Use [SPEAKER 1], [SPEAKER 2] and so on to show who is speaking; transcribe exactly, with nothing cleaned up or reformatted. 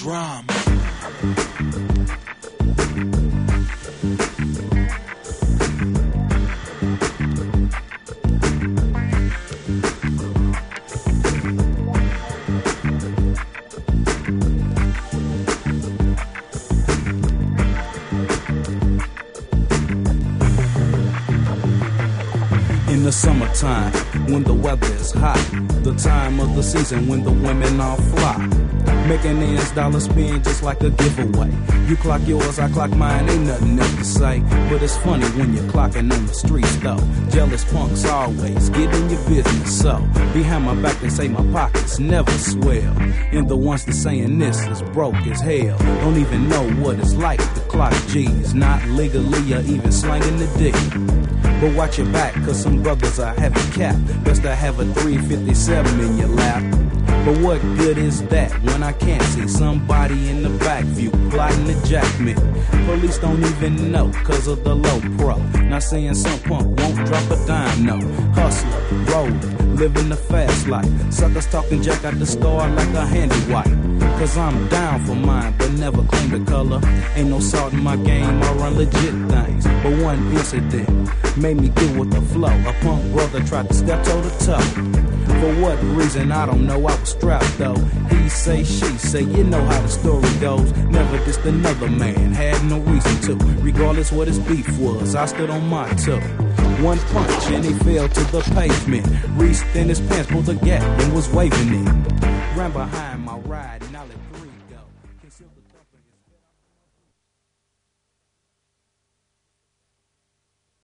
[SPEAKER 1] Drama.
[SPEAKER 2] In the summertime, when the weather is hot, the time of the season when the women all fly, making ends, dollar spend just like a giveaway. You clock yours, I clock mine, ain't nothing else to say. But it's funny when you're clocking on the streets though. Jealous punks always get in your business, so behind my back they say my pockets never swell. And the ones that saying this is broke as hell don't even know what it's like to clock G's, not legally or even slanging the D. But watch your back, cause some brothers are heavy cap. Best to have a three fifty-seven in your lap. But what good is that when I can't see somebody in the back view plotting to jack me? Police don't even know cause of the low pro. Not saying some punk won't drop a dime, no. Hustler, rolling, living the fast life. Suckers talking jack out the store like a handy wipe. Cause I'm down for mine, but never claim the color. Ain't no salt in my game, I run legit things. But one incident made me get with the flow. A punk brother tried to step toe to toe. For what reason, I don't know, I was strapped though. He say, she say, you know how the story goes. Never dissed another man, had no reason to. Regardless what his beef was, I stood on my toe. One punch and he fell to the pavement. Reached in his pants, pulled a gap and was waving it. Ran behind me.